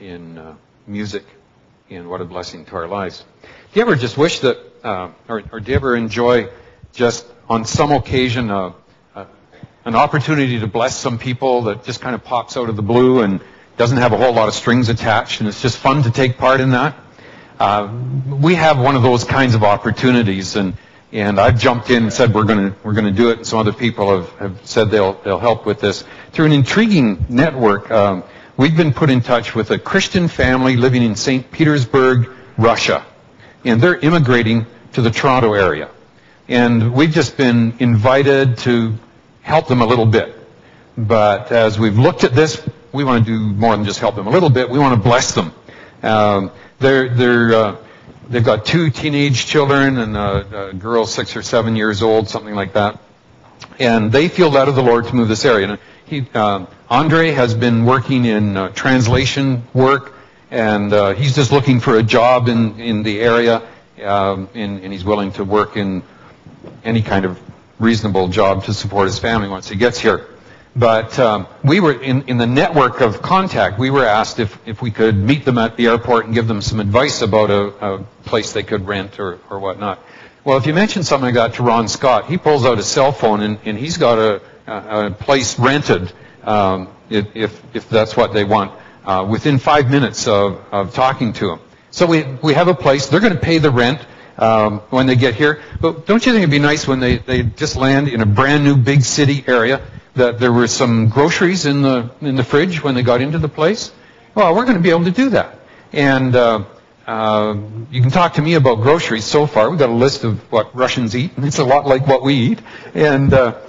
in music, and what a blessing to our lives. Do you ever just wish that, or do you ever enjoy just on some occasion an opportunity to bless some people that just kind of pops out of the blue and doesn't have a whole lot of strings attached, and it's just fun to take part in that? We have one of those kinds of opportunities, and I've jumped in and said we're going to do it, and some other people have said they'll help with this. Through an intriguing network, we've been put in touch with a Christian family living in St. Petersburg, Russia, and they're immigrating to the Toronto area. And we've just been invited to help them a little bit. But as we've looked at this, we want to do more than just help them a little bit. We want to bless them. They've got 2 teenage children and a girl 6 or 7 years old, something like that. And they feel led of the Lord to move this area. And Andre has been working in translation work, and he's just looking for a job in the area, and he's willing to work in any kind of reasonable job to support his family once he gets here. But we were in the network of contact. We were asked if we could meet them at the airport and give them some advice about a place they could rent or whatnot. Well, if you mention something like that to Ron Scott, he pulls out his cell phone and he's got a place rented if that's what they want within 5 minutes of talking to him. So we have a place. They're going to pay the rent when they get here. But don't you think it'd be nice when they just land in a brand new big city area that there were some groceries in the fridge when they got into the place? Well, we're going to be able to do that. And you can talk to me about groceries so far. We've got a list of what Russians eat, and it's a lot like what we eat. And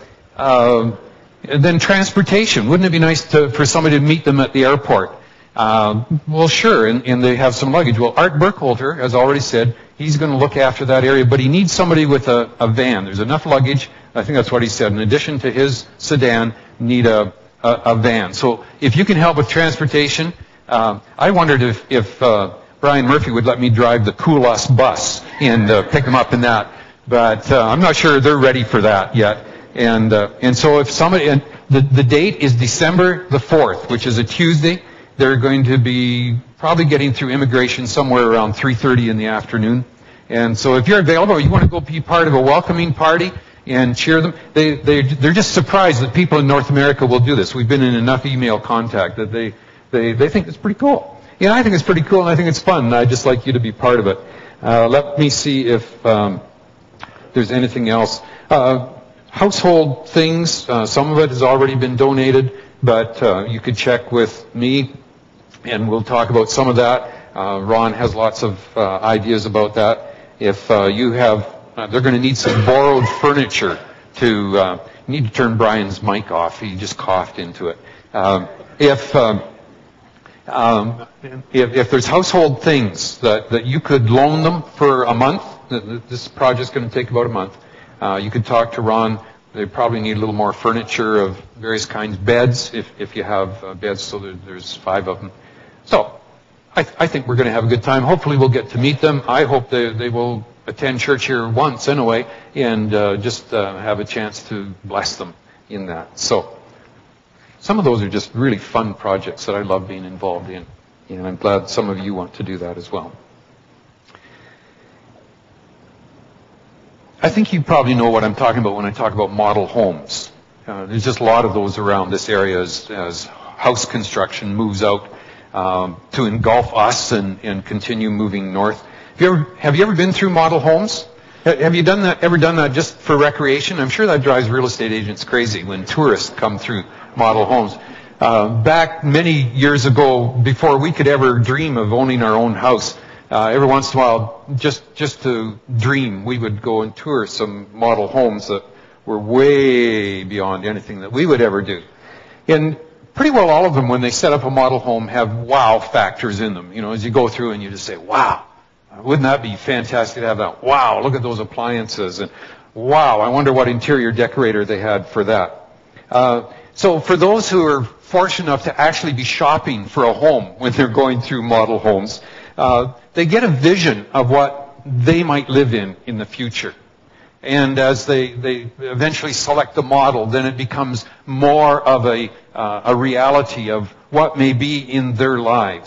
then transportation. Wouldn't it be nice for somebody to meet them at the airport? Well, sure, and they have some luggage. Well, Art Burkholder has already said he's going to look after that area, but he needs somebody with a van. There's enough luggage. I think that's what he said. In addition to his sedan, need a van. So if you can help with transportation, I wondered if Brian Murphy would let me drive the Koulos bus and pick him up in that. But I'm not sure they're ready for that yet. And so if somebody, and the date is December the 4th, which is a Tuesday. They're going to be probably getting through immigration somewhere around 3:30 in the afternoon. And so if you're available or you want to go be part of a welcoming party and cheer them, they're just surprised that people in North America will do this. We've been in enough email contact that they think it's pretty cool. Yeah, I think it's pretty cool and I think it's fun. And I'd just like you to be part of it. Let me see if there's anything else. Household things, some of it has already been donated, but you could check with me and we'll talk about some of that. Ron has lots of ideas about that. If you have, they're going to need some borrowed furniture to, you need to turn Brian's mic off. He just coughed into it. If there's household things that you could loan them for a month, this project's going to take about a month. You could talk to Ron. They probably need a little more furniture of various kinds, beds, if you have beds, so there's 5 of them. So, I think we're going to have a good time. Hopefully we'll get to meet them. I hope they will attend church here once anyway, and just have a chance to bless them in that. So, some of those are just really fun projects that I love being involved in. And I'm glad some of you want to do that as well. I think you probably know what I'm talking about when I talk about model homes. There's just a lot of those around this area as house construction moves out to engulf us and continue moving north. Have you ever been through model homes? Have you ever done that just for recreation? I'm sure that drives real estate agents crazy when tourists come through model homes. Back many years ago, before we could ever dream of owning our own house, every once in a while, just to dream, we would go and tour some model homes that were way beyond anything that we would ever do. And pretty well all of them, when they set up a model home, have wow factors in them. You know, as you go through and you just say, wow, wouldn't that be fantastic to have that? Wow, look at those appliances. And wow, I wonder what interior decorator they had for that. So for those who are fortunate enough to actually be shopping for a home when they're going through model homes, they get a vision of what they might live in the future. And as they eventually select the model, then it becomes more of a reality of what may be in their lives.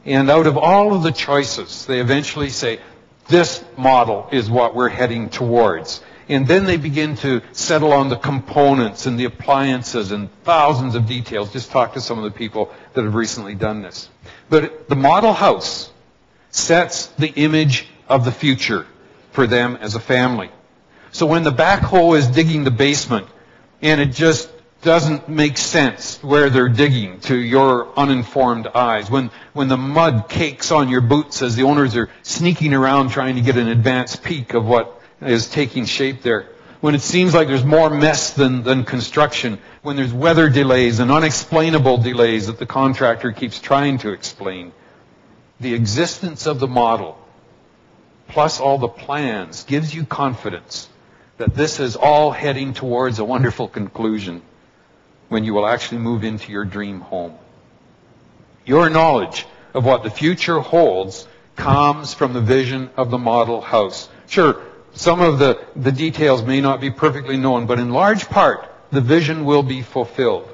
And out of all of the choices, they eventually say, this model is what we're heading towards. And then they begin to settle on the components and the appliances and thousands of details. Just talk to some of the people that have recently done this. But the model house sets the image of the future for them as a family. So when the backhoe is digging the basement and it just doesn't make sense where they're digging to your uninformed eyes, when the mud cakes on your boots as the owners are sneaking around trying to get an advanced peek of what is taking shape there, when it seems like there's more mess than construction, when there's weather delays and unexplainable delays that the contractor keeps trying to explain, the existence of the model plus all the plans gives you confidence that this is all heading towards a wonderful conclusion when you will actually move into your dream home. Your knowledge of what the future holds comes from the vision of the model house. Sure, some of the details may not be perfectly known, but in large part, the vision will be fulfilled.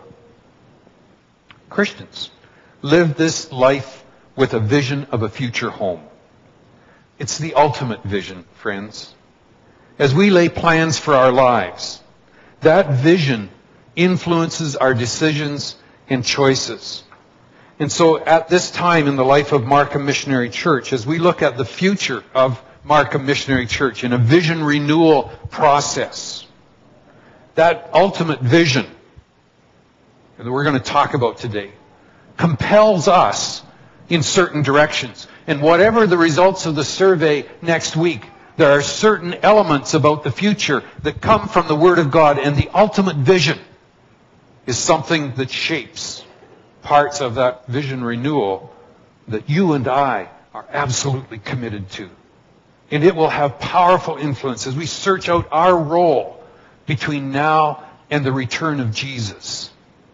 Christians live this life with a vision of a future home. It's the ultimate vision, friends. As we lay plans for our lives, that vision influences our decisions and choices. And so at this time in the life of Markham Missionary Church, as we look at the future of Markham Missionary Church in a vision renewal process, that ultimate vision that we're going to talk about today compels us in certain directions. And whatever the results of the survey next week, there are certain elements about the future that come from the Word of God, and the ultimate vision is something that shapes parts of that vision renewal that you and I are absolutely committed to. And it will have powerful influence as we search out our role between now and the return of Jesus.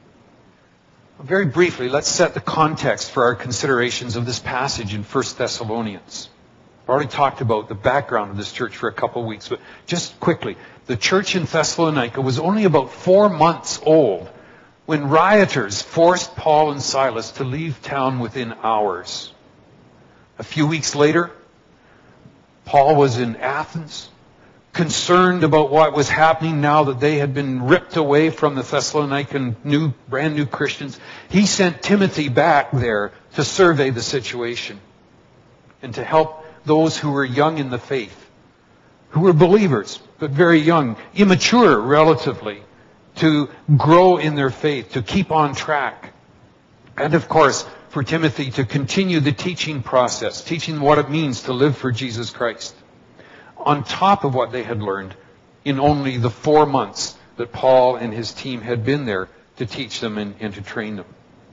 Very briefly, let's set the context for our considerations of this passage in 1 Thessalonians. I've already talked about the background of this church for a couple of weeks, but just quickly, the church in Thessalonica was only about 4 months old when rioters forced Paul and Silas to leave town within hours. A few weeks later, Paul was in Athens, concerned about what was happening now that they had been ripped away from the Thessalonican brand new Christians. He sent Timothy back there to survey the situation and to help those who were young in the faith, who were believers, but very young, immature relatively, to grow in their faith, to keep on track. And of course, for Timothy to continue the teaching process, teaching what it means to live for Jesus Christ, on top of what they had learned in only the 4 months that Paul and his team had been there to teach them and to train them.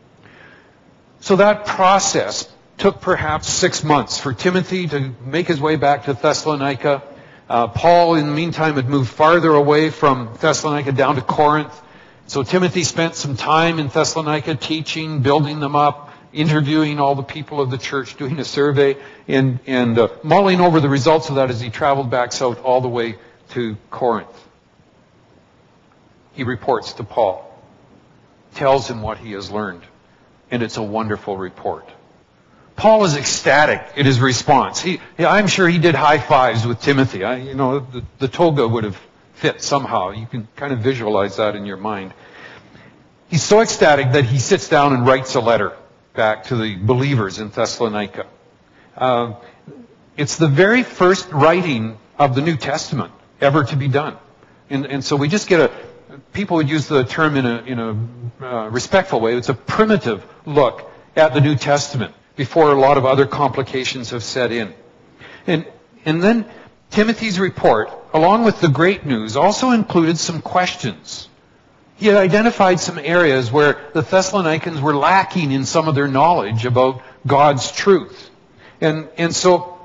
So that process took perhaps 6 months for Timothy to make his way back to Thessalonica. Paul, in the meantime, had moved farther away from Thessalonica down to Corinth. So Timothy spent some time in Thessalonica teaching, building them up, interviewing all the people of the church, doing a survey, and mulling over the results of that as he traveled back south all the way to Corinth. He reports to Paul, tells him what he has learned, and it's a wonderful report. Paul is ecstatic in his response. I'm sure he did high fives with Timothy. The toga would have fit somehow. You can kind of visualize that in your mind. He's so ecstatic that he sits down and writes a letter back to the believers in Thessalonica. It's the very first writing of the New Testament ever to be done. And so we just get people would use the term in a respectful way. It's a primitive look at the New Testament before a lot of other complications have set in. And then Timothy's report, along with the great news, also included some questions. He had identified some areas where the Thessalonians were lacking in some of their knowledge about God's truth. And so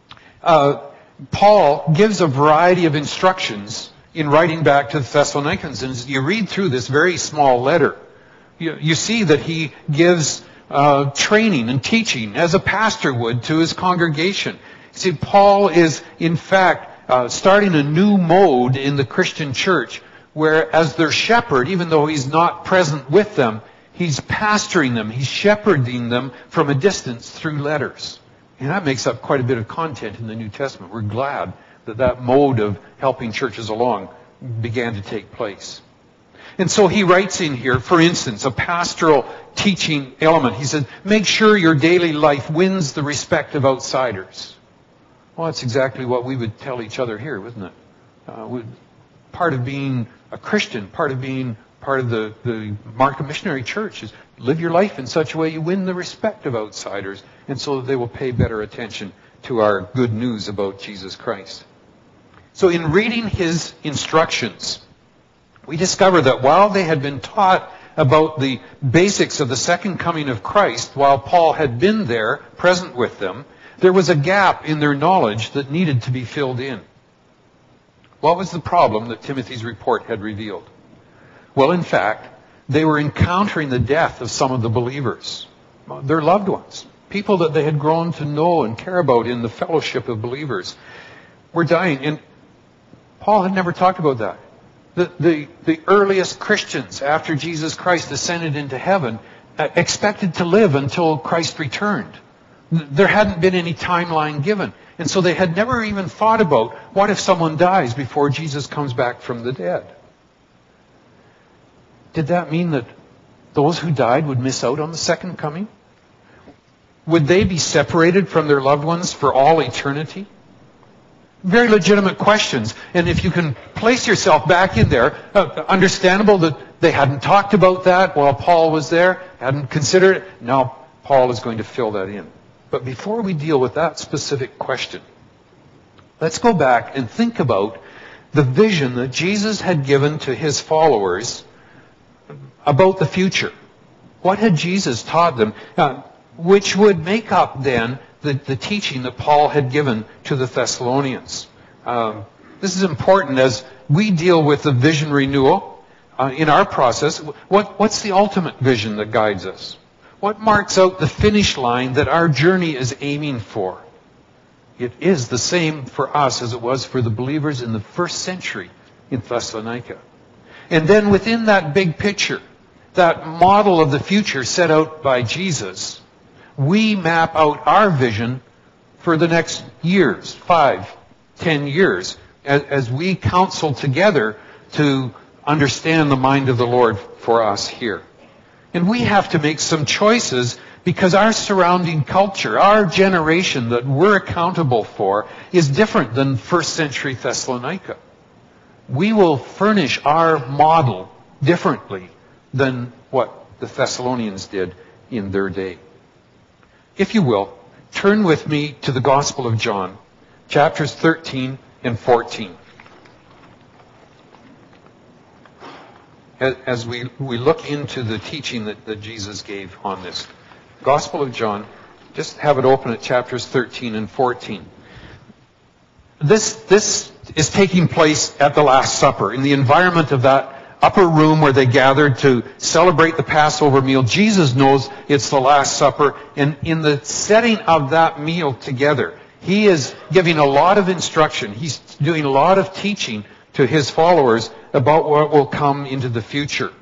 Paul gives a variety of instructions in writing back to the Thessalonians. And as you read through this very small letter, you see that he gives training and teaching as a pastor would to his congregation. See, Paul is, in fact, starting a new mode in the Christian church where, as their shepherd, even though he's not present with them, He's pastoring them. He's shepherding them from a distance through letters. And that makes up quite a bit of content in the New Testament. We're glad that that mode of helping churches along began to take place. And so he writes in here, for instance, a pastoral teaching element. He says, make sure your daily life wins the respect of outsiders. Well, that's exactly what we would tell each other here, wouldn't it? Part of being a Christian, part of being part of the mark of missionary church is live your life in such a way you win the respect of outsiders, and so that they will pay better attention to our good news about Jesus Christ. So in reading his instructions, we discover that while they had been taught about the basics of the second coming of Christ, while Paul had been there, present with them, there was a gap in their knowledge that needed to be filled in. What was the problem that Timothy's report had revealed? Well, in fact, they were encountering the death of some of the believers, their loved ones, people that they had grown to know and care about in the fellowship of believers, were dying. And Paul had never talked about that. The earliest Christians, after Jesus Christ ascended into heaven, expected to live until Christ returned. There hadn't been any timeline given. And so they had never even thought about, what if someone dies before Jesus comes back from the dead? Did that mean that those who died would miss out on the second coming? Would they be separated from their loved ones for all eternity? Very legitimate questions. And if you can place yourself back in there, understandable that they hadn't talked about that while Paul was there, hadn't considered it. Now Paul is going to fill that in. But before we deal with that specific question, let's go back and think about the vision that Jesus had given to his followers about the future. What had Jesus taught them, which would make up then the teaching that Paul had given to the Thessalonians? This is important as we deal with the vision renewal in our process. What's the ultimate vision that guides us? What marks out the finish line that our journey is aiming for? It is the same for us as it was for the believers in the first century in Thessalonica. And then within that big picture, that model of the future set out by Jesus, we map out our vision for the next years, 5, 10 years, as we counsel together to understand the mind of the Lord for us here. And we have to make some choices because our surrounding culture, our generation that we're accountable for, is different than first century Thessalonica. We will furnish our model differently than what the Thessalonians did in their day. If you will, turn with me to the Gospel of John, chapters 13 and 14. As we look into the teaching that Jesus gave on this. Gospel of John, just have it open at chapters 13 and 14. This is taking place at the Last Supper, in the environment of that upper room where they gathered to celebrate the Passover meal. Jesus knows it's the Last Supper, and in the setting of that meal together, he is giving a lot of instruction. He's doing a lot of teaching to his followers about what will come into the future.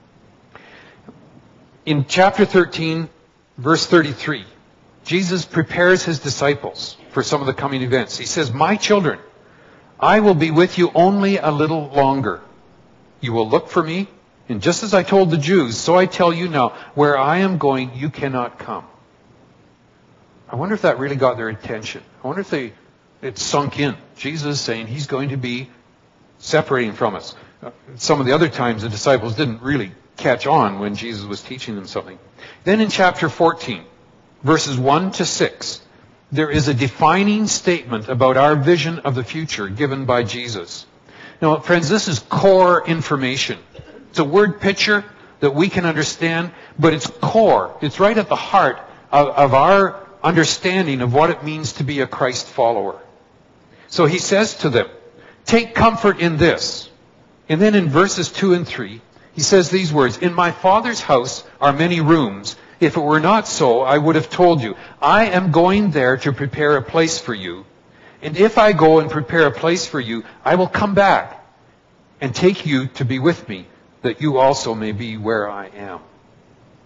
In chapter 13, verse 33, Jesus prepares his disciples for some of the coming events. He says, "My children, I will be with you only a little longer. You will look for me, and just as I told the Jews, so I tell you now, where I am going, you cannot come." I wonder if that really got their attention. I wonder if it sunk in. Jesus saying he's going to be separating from us. Some of the other times the disciples didn't really catch on when Jesus was teaching them something. Then in chapter 14, verses 1 to 6, there is a defining statement about our vision of the future given by Jesus. Now, friends, this is core information. It's a word picture that we can understand, but it's core. It's right at the heart of our understanding of what it means to be a Christ follower. So he says to them, "Take comfort in this." And then in verses 2 and 3, he says these words, "In my Father's house are many rooms. If it were not so, I would have told you. I am going there to prepare a place for you. And if I go and prepare a place for you, I will come back and take you to be with me, that you also may be where I am."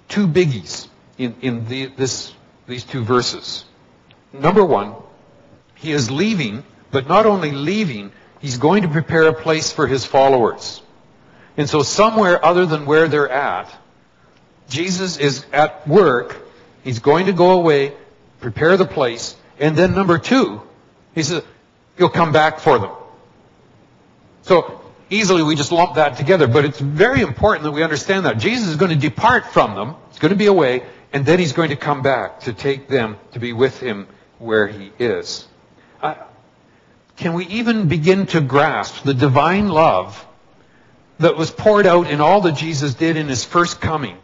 two biggies in these two verses. Number one, he is leaving, but not only leaving, he's going to prepare a place for his followers. And so somewhere other than where they're at, Jesus is at work. He's going to go away, prepare the place, and then number two, he says, he'll come back for them. So easily we just lump that together, but it's very important that we understand that. Jesus is going to depart from them, he's going to be away, and then he's going to come back to take them to be with him where he is. Can we even begin to grasp the divine love that was poured out in all that Jesus did in his first coming?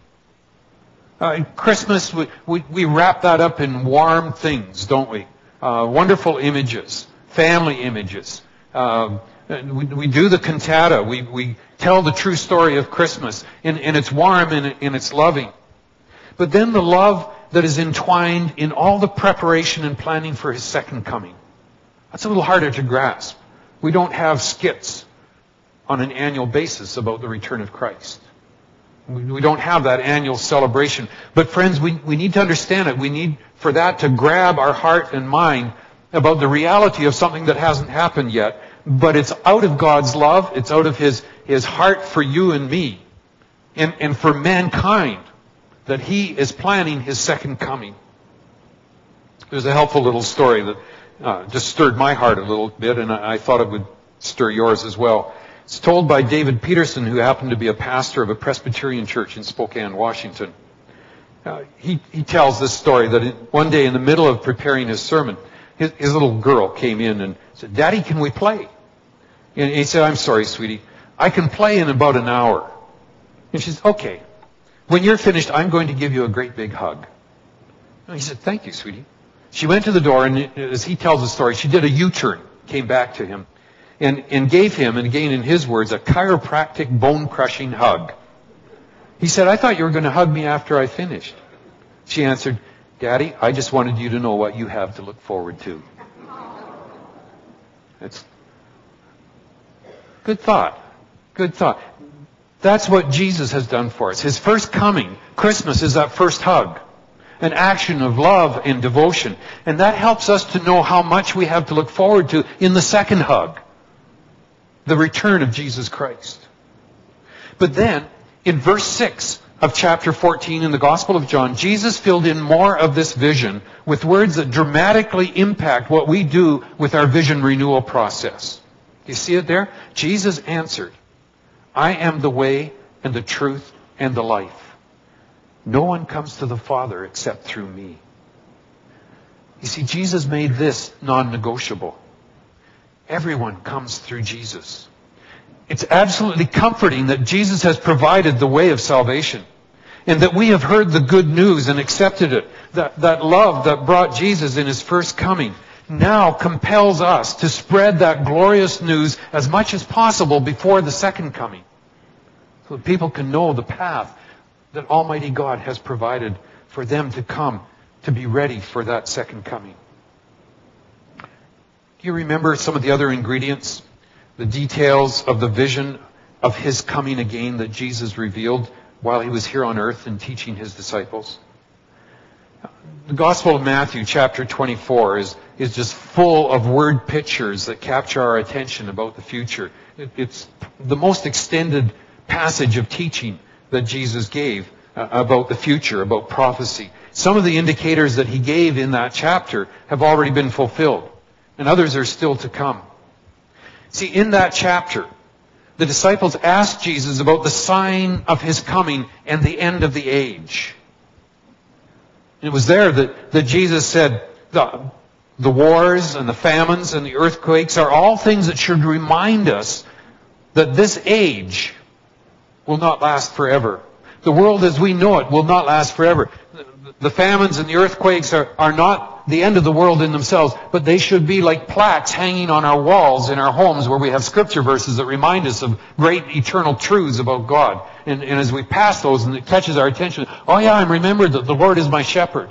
Christmas, we wrap that up in warm things, don't we? Wonderful images, family images. We do the cantata. We tell the true story of Christmas, and it's warm and it's loving. But then the love that is entwined in all the preparation and planning for his second coming. That's a little harder to grasp. We don't have skits on an annual basis about the return of Christ. We don't have that annual celebration. But friends, we need to understand it. We need for that to grab our heart and mind about the reality of something that hasn't happened yet. But it's out of God's love. It's out of His heart for you and me. And for mankind that He is planning His second coming. There's a helpful little story that just stirred my heart a little bit, and I thought it would stir yours as well. It's told by David Peterson, who happened to be a pastor of a Presbyterian church in Spokane, Washington. He tells this story that one day in the middle of preparing his sermon, his little girl came in and said, "Daddy, can we play?" And he said, "I'm sorry, sweetie. I can play in about an hour." And she said, "Okay. When you're finished, I'm going to give you a great big hug." And he said, "Thank you, sweetie." She went to the door, and as he tells the story, she did a U-turn, came back to him, and gave him, and again in his words, a chiropractic bone-crushing hug. He said, "I thought you were going to hug me after I finished." She answered, "Daddy, I just wanted you to know what you have to look forward to." It's good thought. Good thought. That's what Jesus has done for us. His first coming, Christmas, is that first hug. An action of love and devotion. And that helps us to know how much we have to look forward to in the second hug. The return of Jesus Christ. But then, in verse 6 of chapter 14 in the Gospel of John, Jesus filled in more of this vision with words that dramatically impact what we do with our vision renewal process. You see it there? Jesus answered, "I am the way and the truth and the life. No one comes to the Father except through me." You see, Jesus made this non-negotiable. Everyone comes through Jesus. It's absolutely comforting that Jesus has provided the way of salvation, and that we have heard the good news and accepted it. That love that brought Jesus in His first coming now compels us to spread that glorious news as much as possible before the second coming, so that people can know the path that Almighty God has provided for them to come, to be ready for that second coming. Do you remember some of the other ingredients, the details of the vision of His coming again that Jesus revealed while He was here on earth and teaching His disciples? The Gospel of Matthew, chapter 24, is just full of word pictures that capture our attention about the future. It's the most extended passage of teaching that Jesus gave about the future, about prophecy. Some of the indicators that He gave in that chapter have already been fulfilled, and others are still to come. See, in that chapter, the disciples asked Jesus about the sign of His coming and the end of the age. And it was there that Jesus said, the wars and the famines and the earthquakes are all things that should remind us that this age will not last forever. The world as we know it will not last forever. The famines and the earthquakes are not the end of the world in themselves, but they should be like plaques hanging on our walls in our homes where we have scripture verses that remind us of great eternal truths about God. And as we pass those and it catches our attention, oh yeah, I'm remembered that the Lord is my shepherd.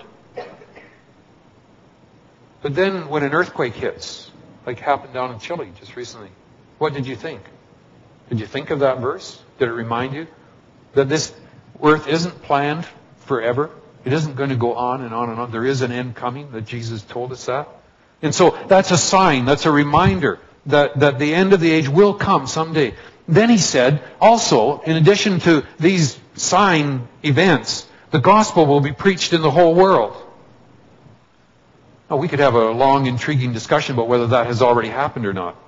But then when an earthquake hits, like happened down in Chile just recently, what did you think? Did you think of that verse? Did it remind you that this earth isn't planned forever. It isn't going to go on and on and on. There is an end coming, that Jesus told us that. And so that's a sign, that's a reminder that the end of the age will come someday. Then he said, also, in addition to these sign events, the gospel will be preached in the whole world. Now, we could have a long, intriguing discussion about whether that has already happened or not.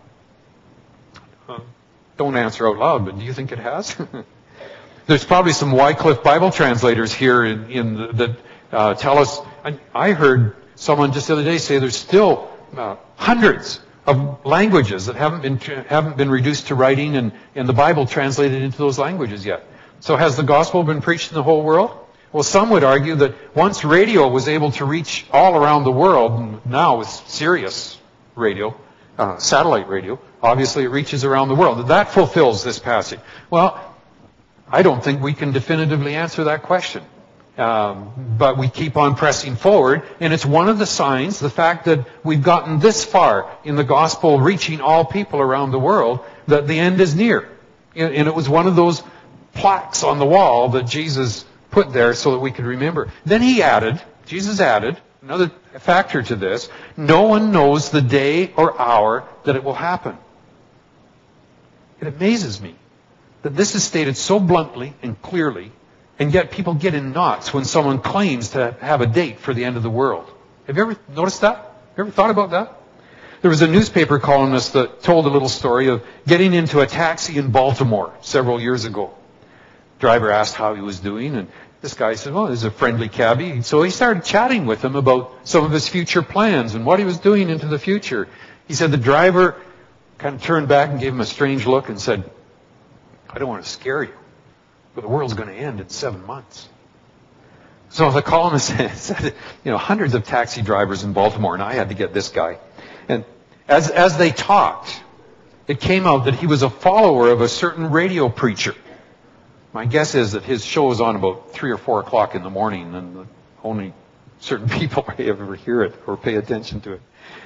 Don't answer out loud, but do you think it has? There's probably some Wycliffe Bible translators here that tell us. I heard someone just the other day say there's still hundreds of languages that haven't been reduced to writing and the Bible translated into those languages yet. So has the gospel been preached in the whole world? Well, some would argue that once radio was able to reach all around the world, and now with Sirius radio, satellite radio, obviously it reaches around the world. That fulfills this passage. Well, I don't think we can definitively answer that question. But we keep on pressing forward, and it's one of the signs, the fact that we've gotten this far in the gospel reaching all people around the world, that the end is near. And it was one of those plaques on the wall that Jesus put there so that we could remember. Then Jesus added, another factor to this, no one knows the day or hour that it will happen. It amazes me that this is stated so bluntly and clearly, and yet people get in knots when someone claims to have a date for the end of the world. Have you ever noticed that? Have you ever thought about that? There was a newspaper columnist that told a little story of getting into a taxi in Baltimore several years ago. Driver asked how he was doing, and this guy said, well, he's a friendly cabbie. So he started chatting with him about some of his future plans and what he was doing into the future. He said the driver kind of turned back and gave him a strange look and said, I don't want to scare you, but the world's going to end in 7 months. So the columnist said, hundreds of taxi drivers in Baltimore, and I had to get this guy. And as they talked, it came out that he was a follower of a certain radio preacher. My guess is that his show is on about 3 or 4 o'clock in the morning, and only certain people may ever hear it or pay attention to it.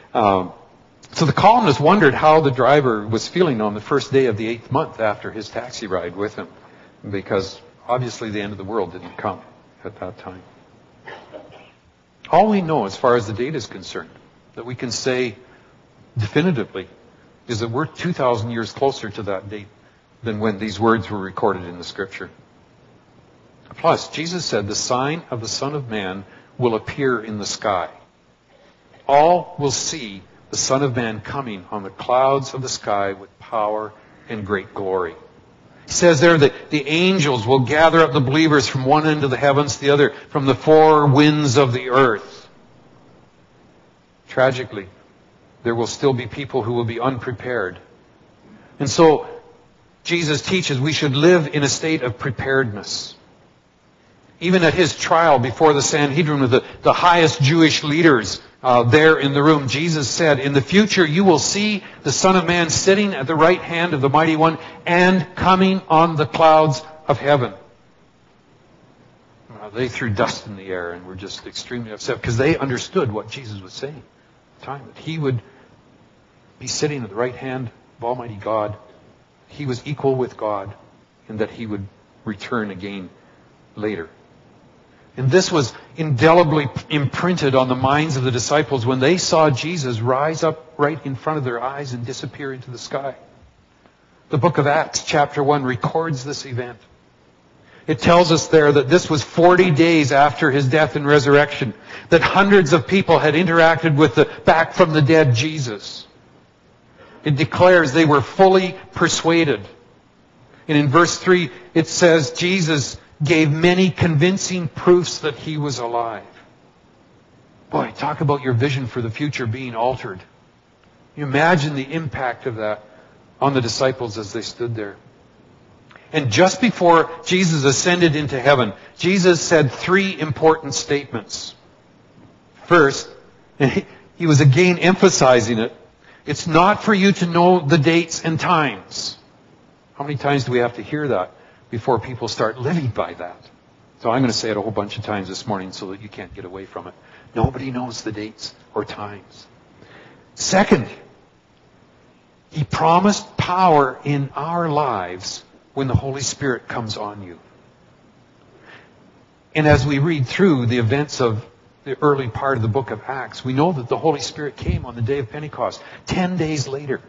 So the columnist wondered how the driver was feeling on the first day of the 8th month after his taxi ride with him, because obviously the end of the world didn't come at that time. All we know as far as the date is concerned, that we can say definitively, is that we're 2,000 years closer to that date than when these words were recorded in the Scripture. Plus, Jesus said, the sign of the Son of Man will appear in the sky. All will see the Son of Man coming on the clouds of the sky with power and great glory. He says there that the angels will gather up the believers from one end of the heavens to the other, from the 4 winds of the earth. Tragically, there will still be people who will be unprepared. And so, Jesus teaches we should live in a state of preparedness. Even at his trial before the Sanhedrin with the highest Jewish leaders there in the room, Jesus said, in the future you will see the Son of Man sitting at the right hand of the Mighty One and coming on the clouds of heaven. They threw dust in the air and were just extremely upset because they understood what Jesus was saying at the time, that he would be sitting at the right hand of Almighty God. He was equal with God, and that he would return again later. And this was indelibly imprinted on the minds of the disciples when they saw Jesus rise up right in front of their eyes and disappear into the sky. The book of Acts, chapter 1, records this event. It tells us there that this was 40 days after his death and resurrection, that hundreds of people had interacted with the back from the dead Jesus. It declares they were fully persuaded. And in verse 3, it says, Jesus gave many convincing proofs that he was alive. Boy, talk about your vision for the future being altered. You imagine the impact of that on the disciples as they stood there. And just before Jesus ascended into heaven, Jesus said 3 important statements. First, and he was again emphasizing it, it's not for you to know the dates and times. How many times do we have to hear that before people start living by that? So I'm going to say it a whole bunch of times this morning so that you can't get away from it. Nobody knows the dates or times. Second, he promised power in our lives when the Holy Spirit comes on you. And as we read through the events of the early part of the book of Acts, we know that the Holy Spirit came on the day of Pentecost, 10 days later.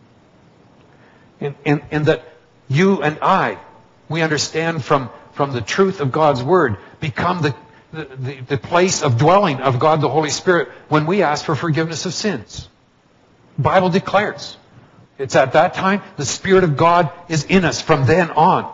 And that you and I, we understand from the truth of God's Word, become the place of dwelling of God the Holy Spirit when we ask for forgiveness of sins. The Bible declares. It's at that time the Spirit of God is in us from then on.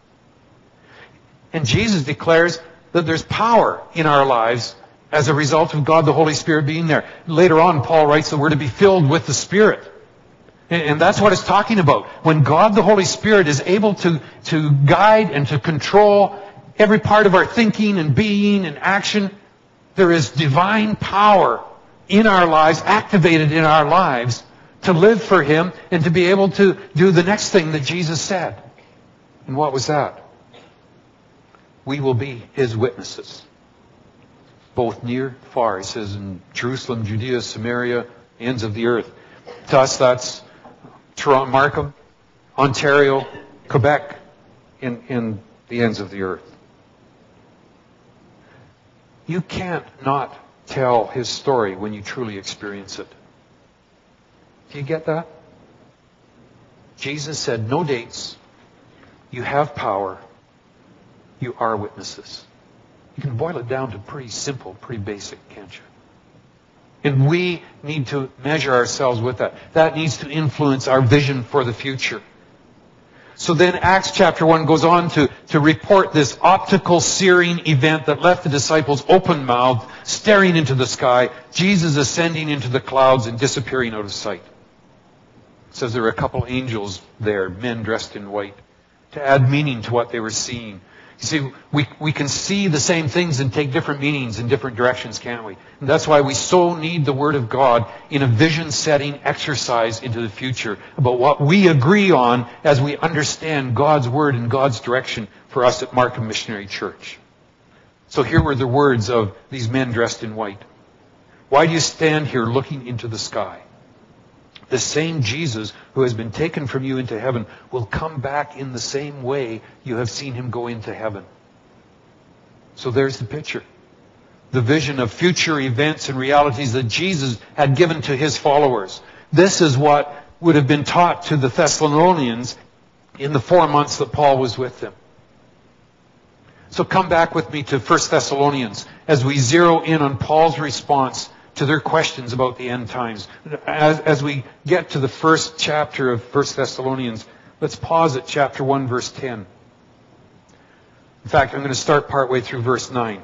And Jesus declares that there's power in our lives as a result of God the Holy Spirit being there. Later on, Paul writes that we're to be filled with the Spirit. And that's what it's talking about. When God the Holy Spirit is able to guide and to control every part of our thinking and being and action, there is divine power in our lives, activated in our lives, to live for Him and to be able to do the next thing that Jesus said. And what was that? We will be His witnesses. Both near, far. He says in Jerusalem, Judea, Samaria, ends of the earth. To us, that's Toronto, Markham, Ontario, Quebec, in the ends of the earth. You can't not tell His story when you truly experience it. Do you get that? Jesus said, no dates. You have power. You are witnesses. You can boil it down to pretty simple, pretty basic, can't you? And we need to measure ourselves with that. That needs to influence our vision for the future. So then Acts chapter 1 goes on to report this optical searing event that left the disciples open-mouthed, staring into the sky, Jesus ascending into the clouds and disappearing out of sight. It says there were a couple angels there, men dressed in white, to add meaning to what they were seeing. You see, we can see the same things and take different meanings in different directions, can't we? And that's why we so need the Word of God in a vision-setting exercise into the future about what we agree on as we understand God's Word and God's direction for us at Markham Missionary Church. So here were the words of these men dressed in white. Why do you stand here looking into the sky? The same Jesus who has been taken from you into heaven will come back in the same way you have seen Him go into heaven. So there's the picture. The vision of future events and realities that Jesus had given to His followers. This is what would have been taught to the Thessalonians in the 4 months that Paul was with them. So come back with me to 1 Thessalonians as we zero in on Paul's response to their questions about the end times. As we get to the first chapter of 1 Thessalonians, let's pause at chapter 1, verse 10. In fact, I'm going to start partway through verse 9.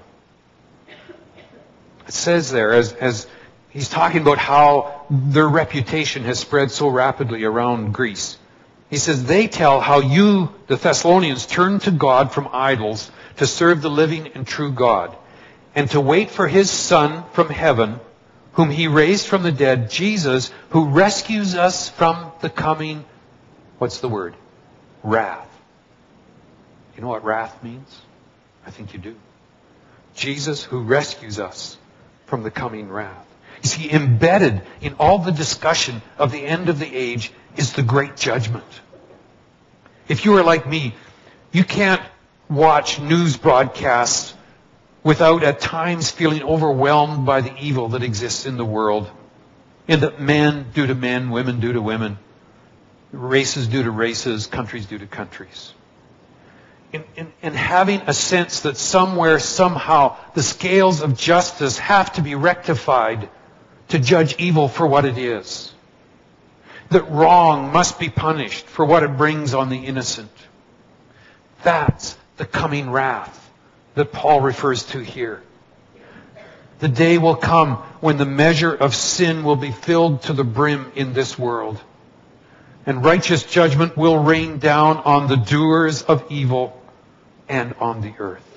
It says there, as he's talking about how their reputation has spread so rapidly around Greece. He says, they tell how you, the Thessalonians, turned to God from idols to serve the living and true God, and to wait for His Son from heaven, whom He raised from the dead, Jesus, who rescues us from the coming, what's the word? Wrath. You know what wrath means? I think you do. Jesus, who rescues us from the coming wrath. You see, embedded in all the discussion of the end of the age is the great judgment. If you are like me, you can't watch news broadcasts without at times feeling overwhelmed by the evil that exists in the world. And that men do to men, women do to women, races do to races, countries do to countries. And having a sense that somewhere, somehow, the scales of justice have to be rectified to judge evil for what it is. That wrong must be punished for what it brings on the innocent. That's the coming wrath that Paul refers to here. The day will come when the measure of sin will be filled to the brim in this world. And righteous judgment will rain down on the doers of evil and on the earth.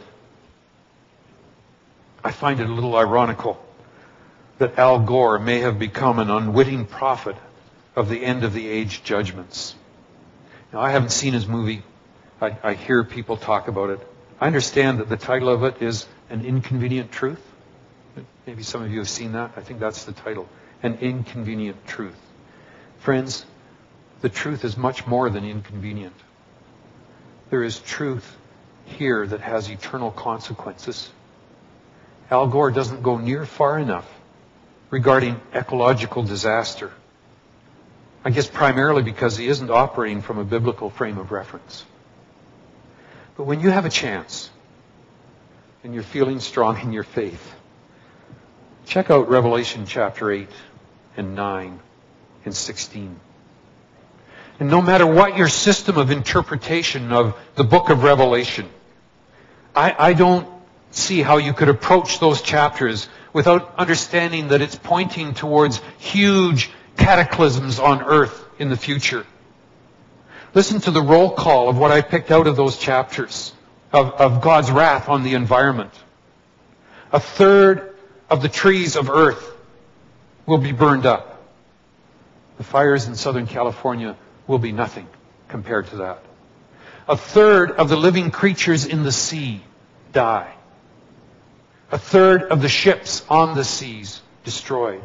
I find it a little ironical that Al Gore may have become an unwitting prophet of the end of the age judgments. Now, I haven't seen his movie. I hear people talk about it. I understand that the title of it is An Inconvenient Truth. Maybe some of you have seen that. I think that's the title. An Inconvenient Truth. Friends, the truth is much more than inconvenient. There is truth here that has eternal consequences. Al Gore doesn't go near far enough regarding ecological disaster. I guess primarily because he isn't operating from a biblical frame of reference. But when you have a chance and you're feeling strong in your faith, check out Revelation chapter 8 and 9 and 16. And no matter what your system of interpretation of the book of Revelation, I don't see how you could approach those chapters without understanding that it's pointing towards huge cataclysms on earth in the future. Listen to the roll call of what I picked out of those chapters of God's wrath on the environment. 1/3 of the trees of earth will be burned up. The fires in Southern California will be nothing compared to that. 1/3 of the living creatures in the sea die. 1/3 of the ships on the seas destroyed.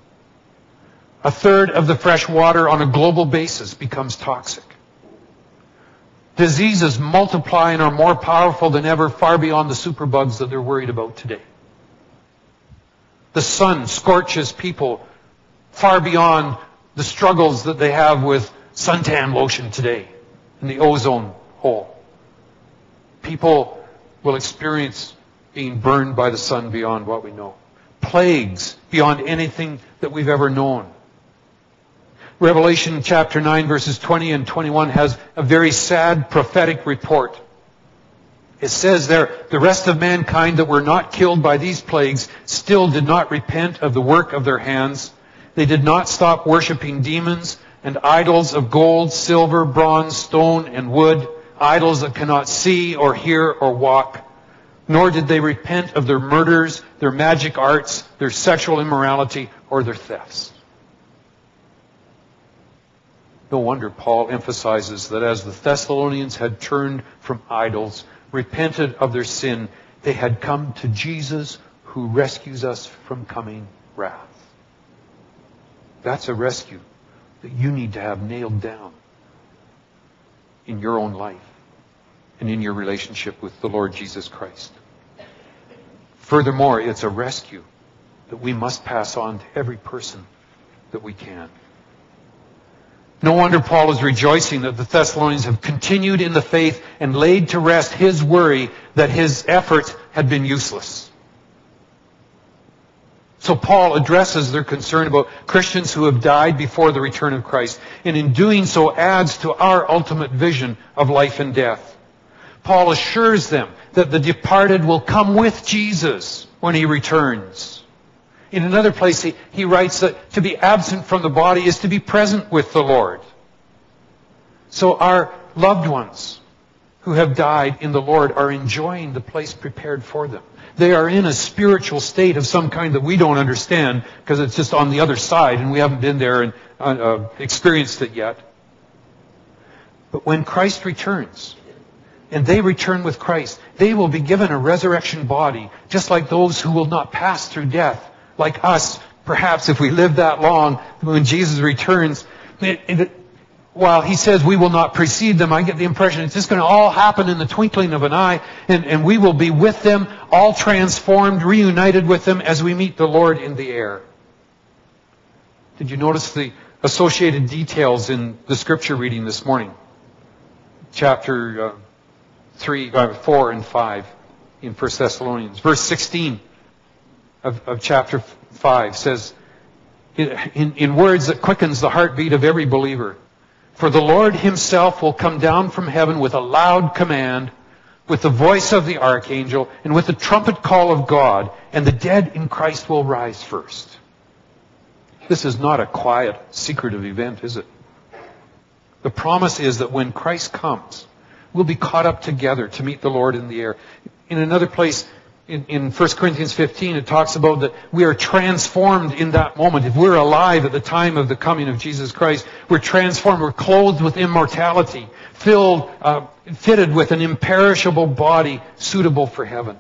1/3 of the fresh water on a global basis becomes toxic. Diseases multiply and are more powerful than ever, far beyond the superbugs that they're worried about today. The sun scorches people far beyond the struggles that they have with suntan lotion today in the ozone hole. People will experience being burned by the sun beyond what we know. Plagues beyond anything that we've ever known. Revelation chapter 9 verses 20 and 21 has a very sad prophetic report. It says there, the rest of mankind that were not killed by these plagues still did not repent of the work of their hands. They did not stop worshiping demons and idols of gold, silver, bronze, stone, and wood, idols that cannot see or hear or walk. Nor did they repent of their murders, their magic arts, their sexual immorality, or their thefts. No wonder Paul emphasizes that as the Thessalonians had turned from idols, repented of their sin, they had come to Jesus who rescues us from coming wrath. That's a rescue that you need to have nailed down in your own life and in your relationship with the Lord Jesus Christ. Furthermore, it's a rescue that we must pass on to every person that we can. No wonder Paul is rejoicing that the Thessalonians have continued in the faith and laid to rest his worry that his efforts had been useless. So Paul addresses their concern about Christians who have died before the return of Christ, and in doing so adds to our ultimate vision of life and death. Paul assures them that the departed will come with Jesus when he returns. In another place, he writes that to be absent from the body is to be present with the Lord. So our loved ones who have died in the Lord are enjoying the place prepared for them. They are in a spiritual state of some kind that we don't understand because it's just on the other side and we haven't been there and experienced it yet. But when Christ returns, and they return with Christ, they will be given a resurrection body, just like those who will not pass through death. Like us, perhaps if we live that long, when Jesus returns, while he says we will not precede them, I get the impression it's just going to all happen in the twinkling of an eye, and we will be with them, all transformed, reunited with them as we meet the Lord in the air. Did you notice the associated details in the scripture reading this morning? Chapter 4 and 5 in 1 Thessalonians. Verse 16 of chapter 5 says, in words that quickens the heartbeat of every believer, "For the Lord himself will come down from heaven with a loud command, with the voice of the archangel, and with the trumpet call of God, and the dead in Christ will rise first." This is not a quiet, secretive event, is it? The promise is that when Christ comes, we'll be caught up together to meet the Lord in the air. In another place, in 1 Corinthians 15, it talks about that we are transformed in that moment. If we're alive at the time of the coming of Jesus Christ, we're transformed. We're clothed with immortality, fitted with an imperishable body suitable for heaven.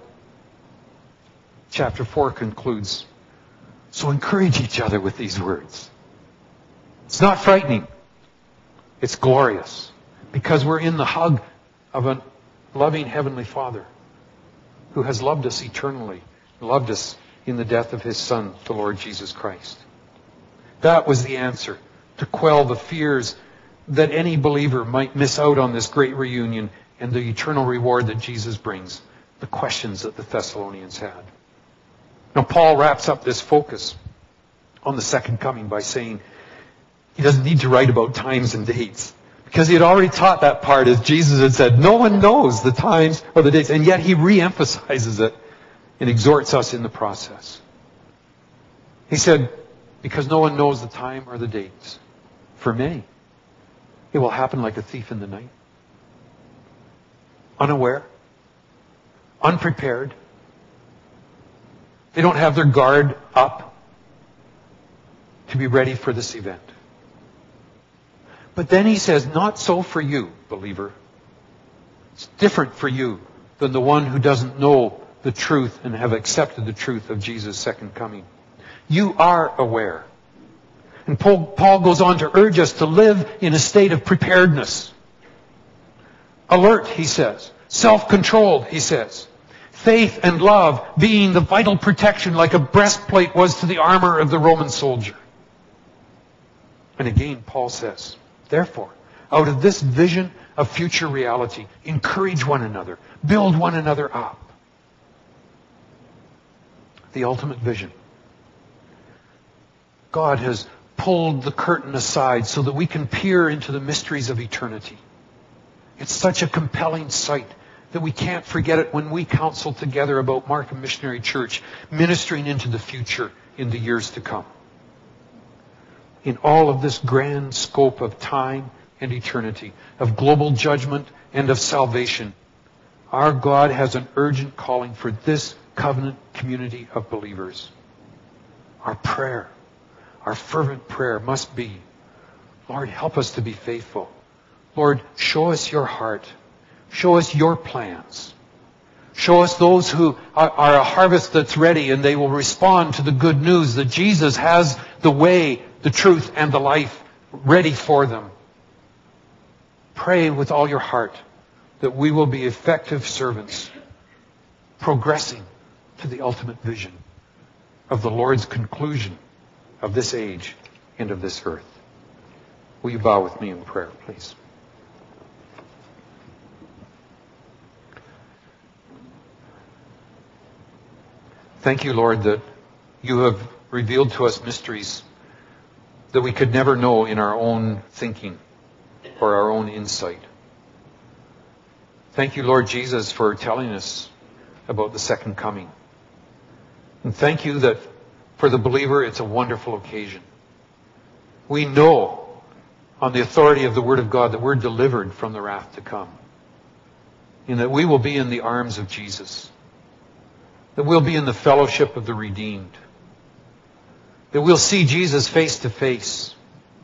Chapter 4 concludes, so encourage each other with these words. It's not frightening. It's glorious because we're in the hug of an loving Heavenly Father who has loved us eternally, loved us in the death of His Son, the Lord Jesus Christ. That was the answer to quell the fears that any believer might miss out on this great reunion and the eternal reward that Jesus brings, the questions that the Thessalonians had. Now, Paul wraps up this focus on the second coming by saying he doesn't need to write about times and dates, because he had already taught that part, as Jesus had said, no one knows the times or the dates, and yet he re-emphasizes it and exhorts us in the process. He said, because no one knows the time or the dates. For many, it will happen like a thief in the night. Unaware, unprepared. They don't have their guard up to be ready for this event. But then he says, not so for you, believer. It's different for you than the one who doesn't know the truth and have accepted the truth of Jesus' second coming. You are aware. And Paul goes on to urge us to live in a state of preparedness. Alert, he says. Self-controlled, he says. Faith and love being the vital protection like a breastplate was to the armor of the Roman soldier. And again, Paul says, therefore, out of this vision of future reality, encourage one another, build one another up. The ultimate vision. God has pulled the curtain aside so that we can peer into the mysteries of eternity. It's such a compelling sight that we can't forget it when we counsel together about Markham Missionary Church, ministering into the future in the years to come. In all of this grand scope of time and eternity, of global judgment and of salvation, our God has an urgent calling for this covenant community of believers. Our prayer, our fervent prayer must be, Lord, help us to be faithful. Lord, show us your heart. Show us your plans. Show us those who are a harvest that's ready, and they will respond to the good news that Jesus has the way, the truth, and the life ready for them. Pray with all your heart that we will be effective servants, progressing to the ultimate vision of the Lord's conclusion of this age and of this earth. Will you bow with me in prayer, please? Thank you, Lord, that you have revealed to us mysteries that we could never know in our own thinking or our own insight. Thank you, Lord Jesus, for telling us about the second coming. And thank you that for the believer, it's a wonderful occasion. We know on the authority of the Word of God that we're delivered from the wrath to come, and that we will be in the arms of Jesus, that we'll be in the fellowship of the redeemed, that we'll see Jesus face to face,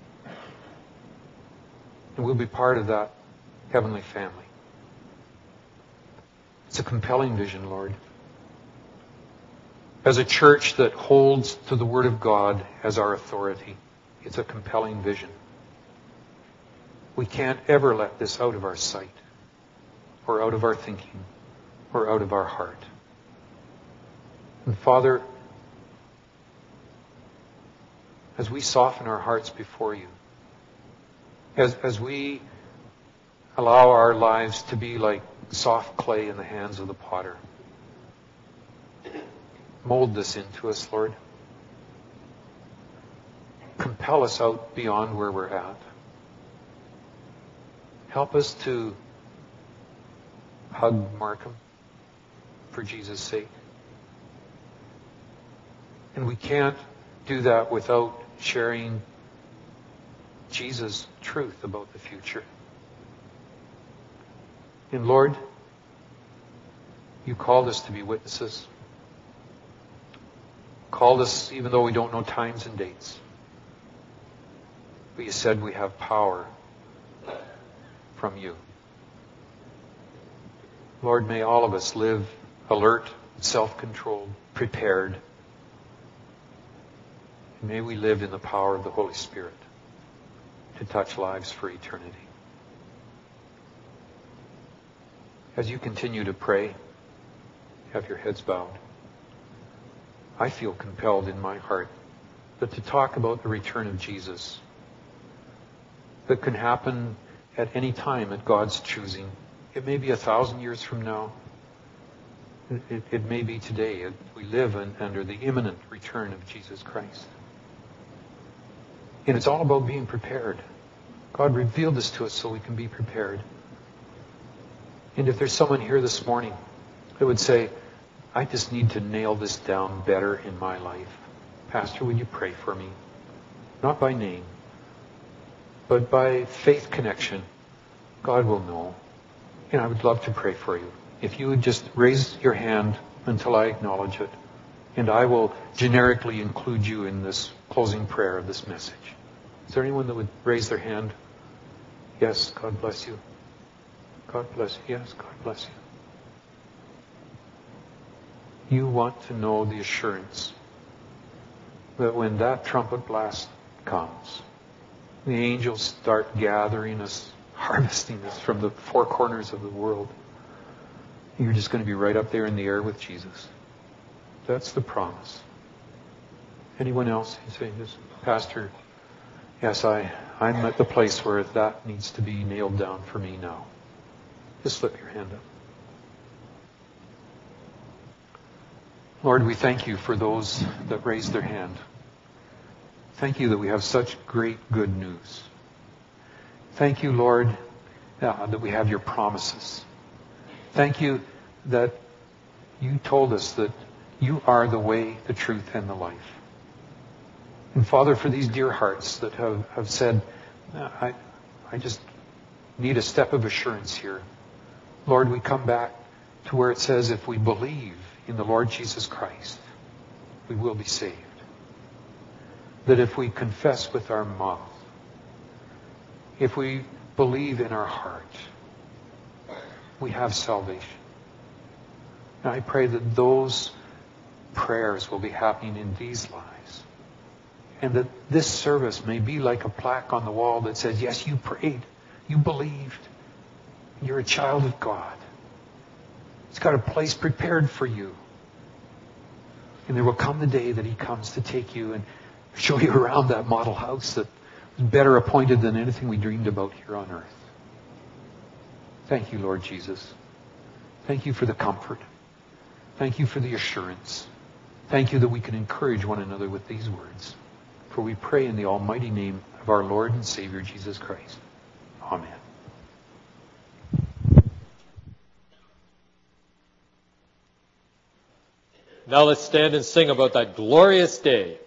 and we'll be part of that heavenly family. It's a compelling vision, Lord. As a church that holds to the Word of God as our authority, it's a compelling vision. We can't ever let this out of our sight, or out of our thinking, or out of our heart. And Father, as we soften our hearts before you, as we allow our lives to be like soft clay in the hands of the potter, mold this into us, Lord. Compel us out beyond where we're at. Help us to hug Markham for Jesus' sake. And we can't do that without sharing Jesus' truth about the future. And Lord, you called us to be witnesses. Called us even though we don't know times and dates. But you said we have power from you. Lord, may all of us live alert, self-controlled, prepared. And may we live in the power of the Holy Spirit to touch lives for eternity. As you continue to pray, have your heads bowed. I feel compelled in my heart that to talk about the return of Jesus that can happen at any time at God's choosing. It may be 1,000 years from now. It may be today. We live under the imminent return of Jesus Christ. And it's all about being prepared. God revealed this to us so we can be prepared. And if there's someone here this morning that would say, I just need to nail this down better in my life. Pastor, would you pray for me? Not by name, but by faith connection. God will know. And I would love to pray for you. If you would just raise your hand until I acknowledge it, and I will generically include you in this closing prayer of this message. Is there anyone that would raise their hand? Yes, God bless you. God bless you. Yes, God bless you. You want to know the assurance that when that trumpet blast comes, the angels start gathering us, harvesting us from the four corners of the world. You're just going to be right up there in the air with Jesus. That's the promise. Anyone else? You say, this, Pastor, yes, I'm at the place where that needs to be nailed down for me now. Just slip your hand up. Lord, we thank you for those that raised their hand. Thank you that we have such great good news. Thank you, Lord, that we have your promises. Thank you that you told us that you are the way, the truth, and the life. And Father, for these dear hearts that have said, I just need a step of assurance here. Lord, we come back to where it says if we believe in the Lord Jesus Christ, we will be saved. That if we confess with our mouth, if we believe in our heart, we have salvation. And I pray that those prayers will be happening in these lives. And that this service may be like a plaque on the wall that says, yes, you prayed, you believed, you're a child of God. He's got a place prepared for you. And there will come the day that He comes to take you and show you around that model house that is better appointed than anything we dreamed about here on earth. Thank you, Lord Jesus. Thank you for the comfort. Thank you for the assurance. Thank you that we can encourage one another with these words. For we pray in the almighty name of our Lord and Savior, Jesus Christ. Amen. Now let's stand and sing about that glorious day.